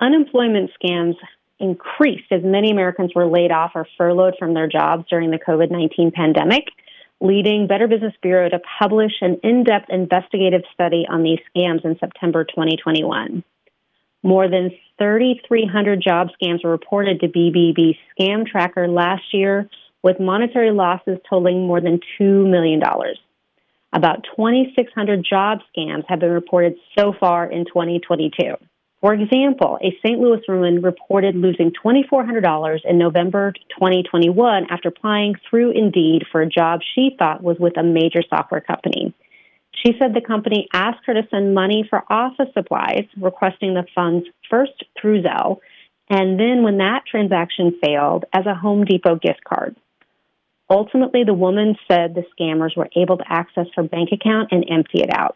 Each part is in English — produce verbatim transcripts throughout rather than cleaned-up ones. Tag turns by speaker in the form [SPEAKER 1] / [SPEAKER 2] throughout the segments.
[SPEAKER 1] unemployment scams increased as many Americans were laid off or furloughed from their jobs during the COVID nineteen pandemic, leading Better Business Bureau to publish an in-depth investigative study on these scams in September twenty twenty-one. More than three thousand three hundred job scams were reported to B B B Scam Tracker last year, with monetary losses totaling more than two million dollars. About two thousand six hundred job scams have been reported so far in twenty twenty-two. For example, a Saint Louis woman reported losing two thousand four hundred dollars in November twenty twenty-one after applying through Indeed for a job she thought was with a major software company. She said the company asked her to send money for office supplies, requesting the funds first through Zelle, and then when that transaction failed, as a Home Depot gift card. Ultimately, the woman said the scammers were able to access her bank account and empty it out.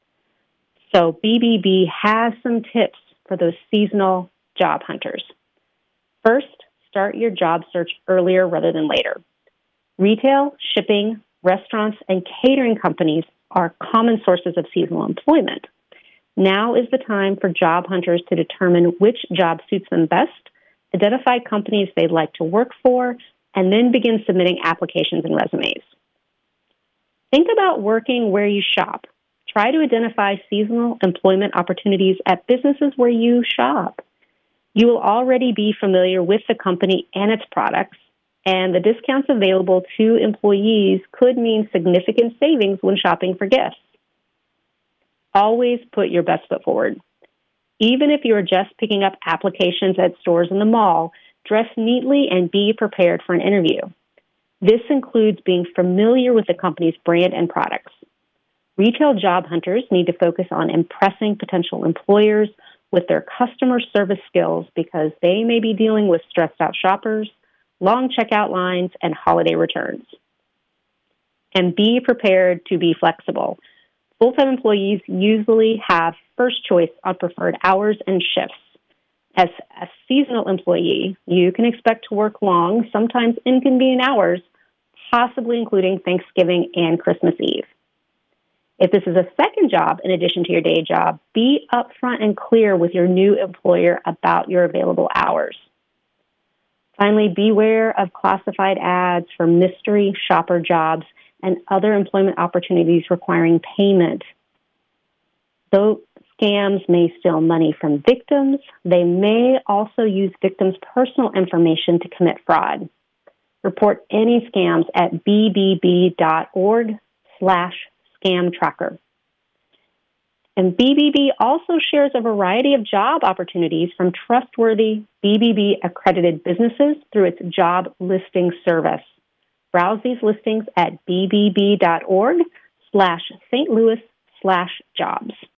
[SPEAKER 1] So B B B has some tips for those seasonal job hunters. First, start your job search earlier rather than later. Retail, shipping, restaurants, and catering companies are common sources of seasonal employment. Now is the time for job hunters to determine which job suits them best, identify companies they'd like to work for, and then begin submitting applications and resumes. Think about working where you shop. Try to identify seasonal employment opportunities at businesses where you shop. You will already be familiar with the company and its products, and the discounts available to employees could mean significant savings when shopping for gifts. Always put your best foot forward. Even if you are just picking up applications at stores in the mall, dress neatly and be prepared for an interview. This includes being familiar with the company's brand and products. Retail job hunters need to focus on impressing potential employers with their customer service skills because they may be dealing with stressed-out shoppers, long checkout lines, and holiday returns. And be prepared to be flexible. Full-time employees usually have first choice on preferred hours and shifts. As a seasonal employee, you can expect to work long, sometimes inconvenient hours, possibly including Thanksgiving and Christmas Eve. If this is a second job in addition to your day job, be upfront and clear with your new employer about your available hours. Finally, beware of classified ads for mystery shopper jobs and other employment opportunities requiring payment. Though scams may steal money from victims, they may also use victims' personal information to commit fraud. Report any scams at b b b dot org slash scam tracker. And B B B also shares a variety of job opportunities from trustworthy B B B-accredited businesses through its job listing service. Browse these listings at b b b dot org slash Saint Louis slash jobs.